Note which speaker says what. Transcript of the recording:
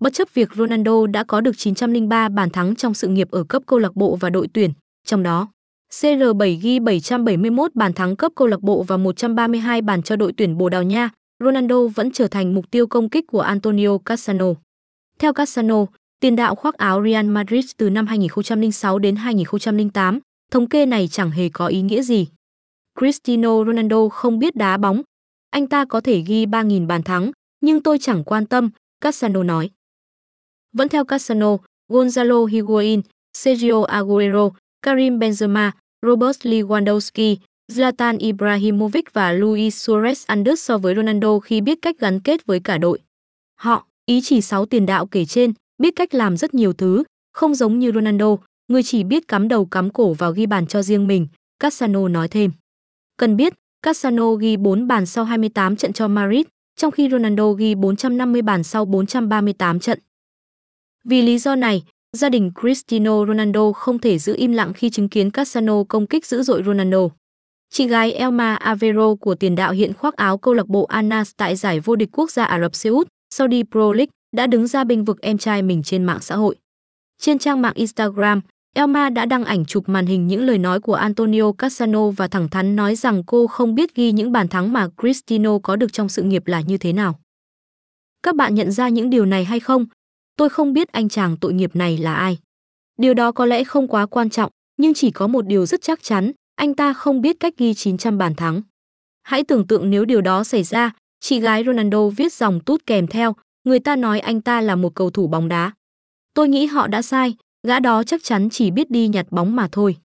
Speaker 1: Bất chấp việc Ronaldo đã có được 903 bàn thắng trong sự nghiệp ở cấp câu lạc bộ và đội tuyển, trong đó CR7 ghi 771 bàn thắng cấp câu lạc bộ và 132 bàn cho đội tuyển Bồ Đào Nha, Ronaldo vẫn trở thành mục tiêu công kích của Antonio Cassano. Theo Cassano, tiền đạo khoác áo Real Madrid từ năm 2006 đến 2008, thống kê này chẳng hề có ý nghĩa gì. Cristiano Ronaldo không biết đá bóng. Anh ta có thể ghi 3.000 bàn thắng, nhưng tôi chẳng quan tâm, Cassano nói. Vẫn theo Cassano, Gonzalo Higuain, Sergio Aguero, Karim Benzema, Robert Lewandowski, Zlatan Ibrahimovic và Luis Suarez ăn đứt so với Ronaldo khi biết cách gắn kết với cả đội. Họ, ý chỉ 6 tiền đạo kể trên, biết cách làm rất nhiều thứ, không giống như Ronaldo, người chỉ biết cắm đầu cắm cổ vào ghi bàn cho riêng mình, Cassano nói thêm. Cần biết, Cassano ghi 4 bàn sau 28 trận cho Madrid, trong khi Ronaldo ghi 450 bàn sau 438 trận. Vì lý do này, gia đình Cristiano Ronaldo không thể giữ im lặng khi chứng kiến Cassano công kích dữ dội Ronaldo. Chị gái Elma Avero của tiền đạo hiện khoác áo câu lạc bộ Al-Nassr tại giải vô địch quốc gia Ả Rập Xê Út, Saudi Pro League, đã đứng ra bênh vực em trai mình trên mạng xã hội. Trên trang mạng Instagram, Elma đã đăng ảnh chụp màn hình những lời nói của Antonio Cassano và thẳng thắn nói rằng cô không biết ghi những bàn thắng mà Cristiano có được trong sự nghiệp là như thế nào. Các bạn nhận ra những điều này hay không? Tôi không biết anh chàng tội nghiệp này là ai. Điều đó có lẽ không quá quan trọng, nhưng chỉ có một điều rất chắc chắn, anh ta không biết cách ghi 900 bàn thắng. Hãy tưởng tượng nếu điều đó xảy ra, chị gái Ronaldo viết dòng tút kèm theo, người ta nói anh ta là một cầu thủ bóng đá. Tôi nghĩ họ đã sai, gã đó chắc chắn chỉ biết đi nhặt bóng mà thôi.